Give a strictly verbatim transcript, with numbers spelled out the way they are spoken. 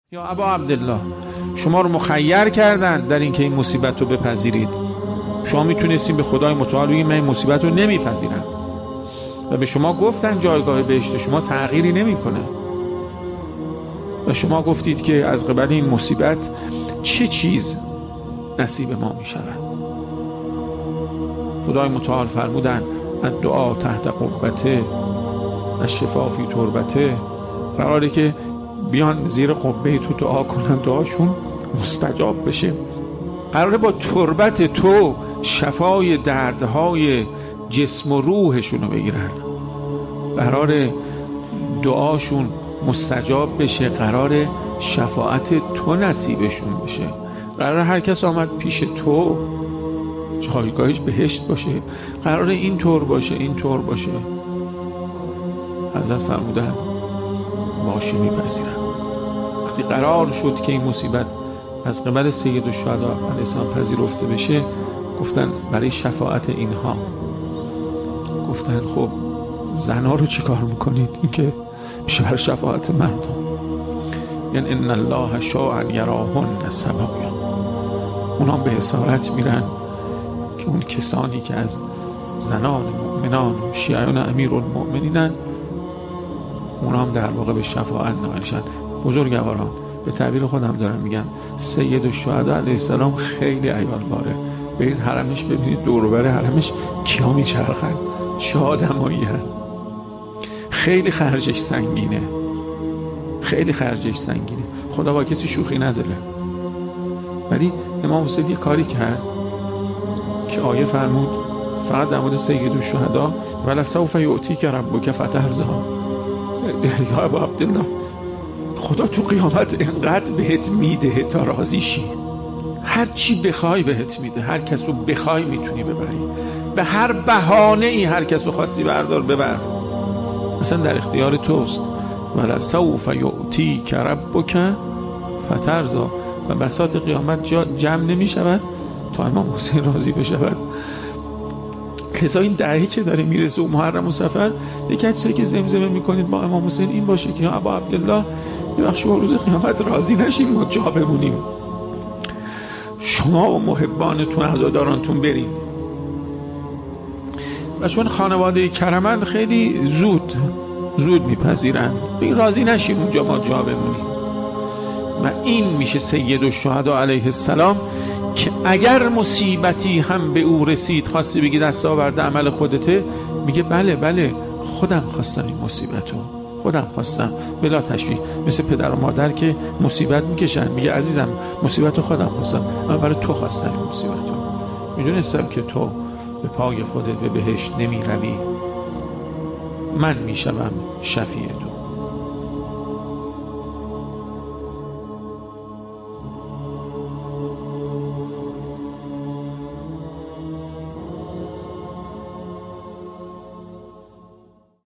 یا ابا عبدالله، شما رو مخیر کردن در اینکه این مصیبت رو بپذیرید. شما میتونستین به خدای متعال بگید من این مصیبت رو نمیپذیرم و به شما گفتن جایگاه بهشت شما تغییری نمیکنه و شما گفتید که از قبل این مصیبت چه چیز نصیب ما میشود. خدای متعال فرمودن الدعا تحت قبته الشفا فی تربته، قراره که بیان زیر قبه تو دعا کنن، دعاشون مستجاب بشه. قراره با تربت تو شفای دردهای جسم و روحشون رو بگیرن، قراره دعاشون مستجاب بشه، قراره شفاعت تو نصیبشون بشه، قراره هر کس آمد پیش تو جایگاهش بهشت باشه، قراره این طور باشه این طور باشه. حضرت فرمودن باشه میپذیرم. وقتی قرار شد که این مصیبت از قبل سید الشهدا علیه السلام پذیرفته بشه، گفتن برای شفاعت اینها، گفتن خب زنها رو چی کار میکنید؟ این که میشه برای شفاعت مردم. یعنی ان الله شاء یراهن سبایا، اونا به اسارت میرن که اون کسانی که از زنان مؤمنان و شیعیان امیرالمؤمنینن اونا هم در واقع به شفاعت نائلشن. بزرگواران، به تعبیر خودم دارم میگم، سید الشهدا علیه السلام خیلی عیال باره. برید حرمش ببینید، دور و بر حرمش کیا میچرخن، چه آدمایی هن. خیلی خرجش سنگینه، خیلی خرجش سنگینه. خدا با کسی شوخی نداره. ولی امام حسین یه کاری کرد که آیه فرمود فقط در مورد سید الشهدا ولسوف یعطیک ربک فترضی. یا ابا عبدالله، خدا تو قیامت انقدر بهت میده تا راضی شی. هر چی بخوای بهت میده، هر کس رو بخوای میتونی ببری، به هر بهانه ای هر کس رو خواستی بردار ببر، اصلا در اختیار توست. ولسوف یعطیک ربک فترضی. و بساط قیامت جمع نمیشود تا امام حسین راضی بشود. لذا این دهی که داره میرسه و محرم و صفر، یک چیزی که زمزمه میکنید با امام حسین این باشه که یا ابا عبدالله یه وقت شما روز قیامت راضی نشیم ما جا بمونیم، شما و محبانتون عزادارانتون بریم. و چون خانواده کرمند خیلی زود زود میپذیرند، بگید راضی نشیم اونجا ما جا بمونیم. و این میشه سید الشهدا علیه السلام که اگر مصیبتی هم به او رسید، خواستی بگی دستاورد عمل خودته، میگه بله بله خودم خواستم این مصیبتو، خودم خواستم، بلا تشبیه. مثل پدر و مادر که مصیبت میکشن، میگه عزیزم مصیبتو خودم خواستم، من برای تو خواستم این مصیبتو، میدونستم که تو به پای خودت به بهشت نمی روی، من میشوم شفیع تو.